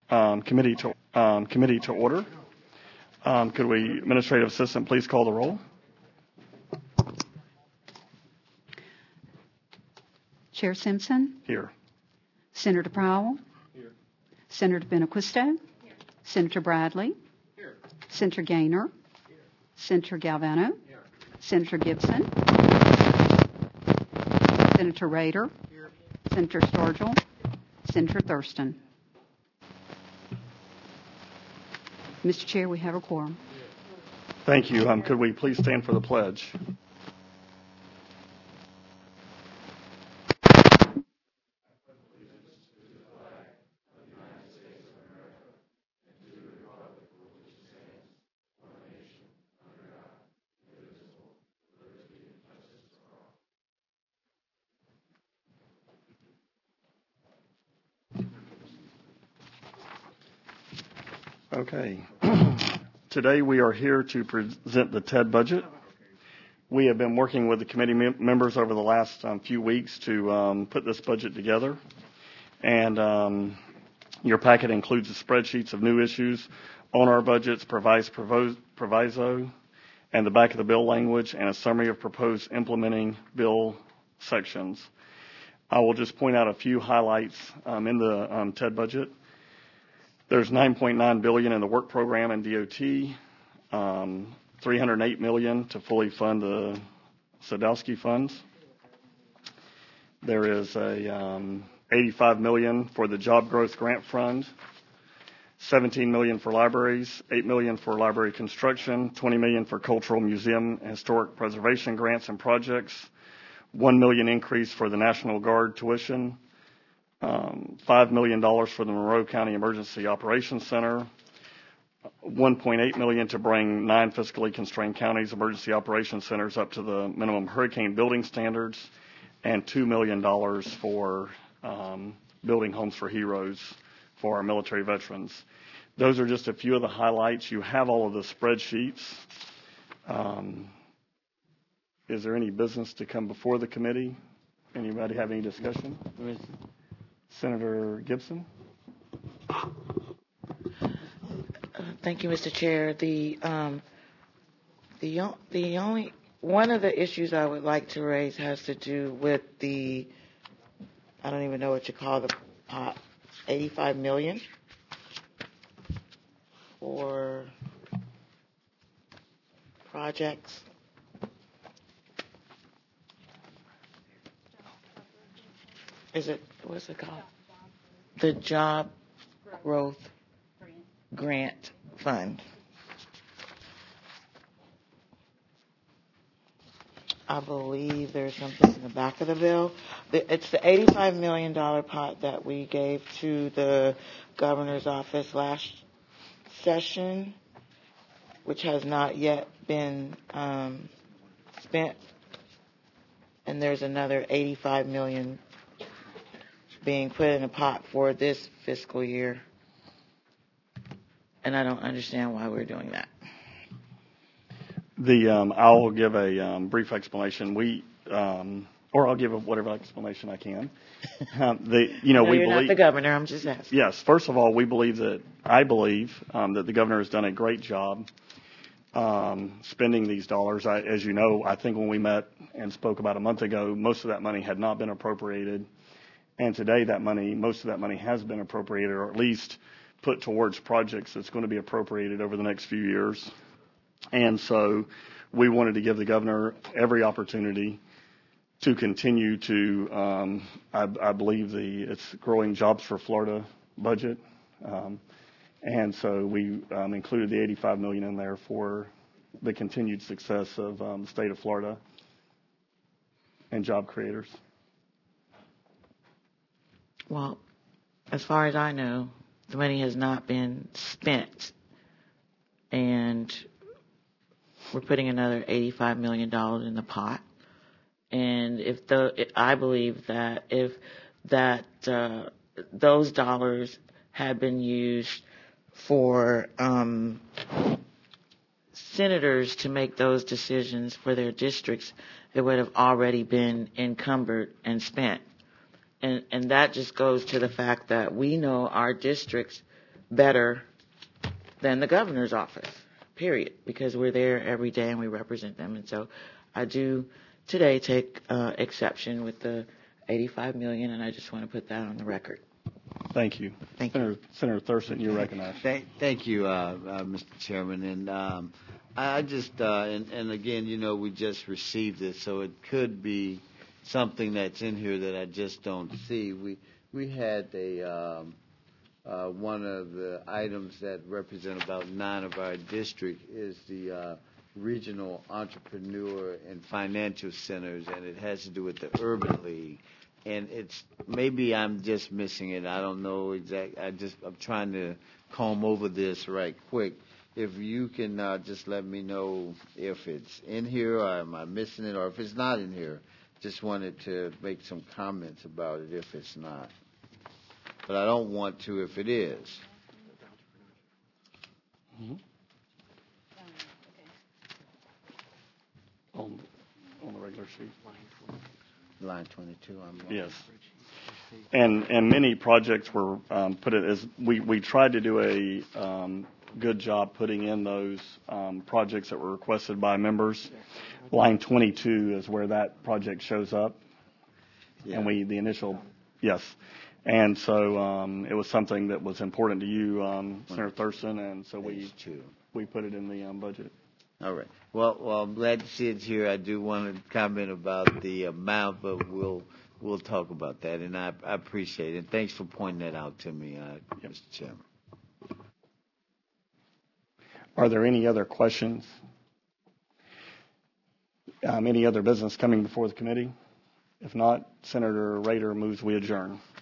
committee to order. Could we, Administrative Assistant, please call the roll? Chair Simpson. Here. Senator Powell. Here. Senator Benaquisto. Here. Senator Bradley. Here. Senator Gaynor. Here. Senator Galvano. Here. Senator Gibson. Senator Rader. Here. Senator Sturgill. Senator Thurston. Mr. Chair, we have a quorum. Thank you. Could we please stand for the pledge? Okay. Today we are here to present the TED budget. We have been working with the committee members over the last few weeks to put this budget together. And your packet includes the spreadsheets of new issues on our budgets, proviso, and the back of the bill language, and a summary of proposed implementing bill sections. I will just point out a few highlights in the TED budget. There's $9.9 billion in the work program and DOT, $308 million to fully fund the Sadowski funds. There is a $85 million for the Job Growth Grant Fund, $17 million for libraries, $8 million for library construction, $20 million for cultural, museum, and historic preservation grants and projects, $1 million increase for the National Guard tuition, $5 million for the Monroe County Emergency Operations Center, $1.8 million to bring 9 fiscally constrained counties' emergency operations centers up to the minimum hurricane building standards, and $2 million for building homes for heroes for our military veterans. Those are just a few of the highlights. You have all of the spreadsheets. Is there any business to come before the committee? Anybody have any discussion? Senator Gibson. Thank you, Mr. Chair. The only one of the issues I would like to raise has to do with the, I don't even know what you call the pot, $85 million for projects. What's it called? The Job Growth Grant Fund. I believe there's something in the back of the bill. It's the $85 million pot that we gave to the governor's office last session, which has not yet been spent. And there's another $85 million being put in a pot for this fiscal year. And I don't understand why we're doing that. I'll give a brief explanation. Or I'll give whatever explanation I can. We you're believe, not the governor. I'm just asking. Yes. First of all, I believe that the governor has done a great job spending these dollars. As you know, I think when we met and spoke about a month ago, most of that money had not been appropriated. And today most of that money has been appropriated, or at least put towards projects that's going to be appropriated over the next few years. And so we wanted to give the governor every opportunity to continue to, I believe it's Growing Jobs for Florida budget. And so we included the $85 million in there for the continued success of the state of Florida and job creators. Well, as far as I know, the money has not been spent, and we're putting another $85 million in the pot. And I believe that if those dollars had been used for senators to make those decisions for their districts, it would have already been encumbered and spent. And that just goes to the fact that we know our districts better than the governor's office, period, because we're there every day and we represent them. And so I do today take exception with the 85 million, and I just want to put that on the record. Thank you. Thank you. Senator Thurston, you're recognized. Thank you, Mr. Chairman. And I just, and again, you know, we just received it, so it could be something that's in here that I just don't see. We had one of the items that represent about 9 of our district is the regional entrepreneur and financial centers, and it has to do with the Urban League. And it's maybe I'm just missing it. I don't know exactly. I'm trying to comb over this right quick. If you can just let me know if it's in here or am I missing it, or if it's not in here. Just wanted to make some comments about it if it's not. But I don't want to if it is. Mm-hmm. On the regular sheet. Line 22. Yes. And many projects were put in as we tried to do a good job putting in those projects that were requested by members. Line 22 is where that project shows up. Yeah. And the initial, yes. And so it was something that was important to you, Senator Thurston, and so we put it in the budget. All right. Well, I'm glad to see it here. I do want to comment about the amount, but we'll talk about that, and I appreciate it. Thanks for pointing that out to me, Mr. Chairman. Are there any other questions? Any other business coming before the committee? If not, Senator Rader moves we adjourn.